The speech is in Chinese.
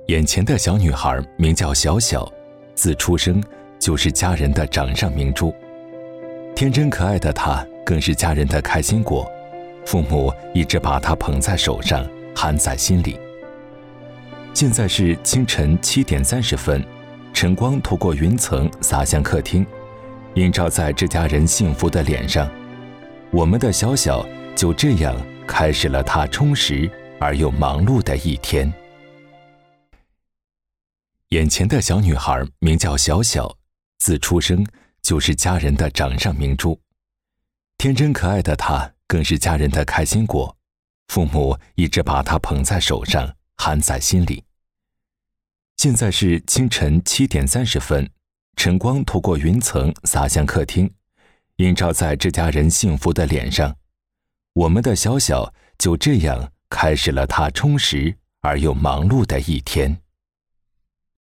眼前的小女孩名叫小小，自出生就是家人的掌上明珠。天真可爱的她更是家人的开心果，父母一直把她捧在手上，含在心里。现在是清晨7点30分，晨光透过云层洒向客厅，映照在这家人幸福的脸上。我们的小小就这样开始了她充实而又忙碌的一天。眼前的小女孩名叫小小，自出生就是家人的掌上明珠。天真可爱的她更是家人的开心果，父母一直把她捧在手上，含在心里。现在是清晨7点30分，晨光透过云层洒向客厅，映照在这家人幸福的脸上。我们的小小就这样开始了她充实而又忙碌的一天。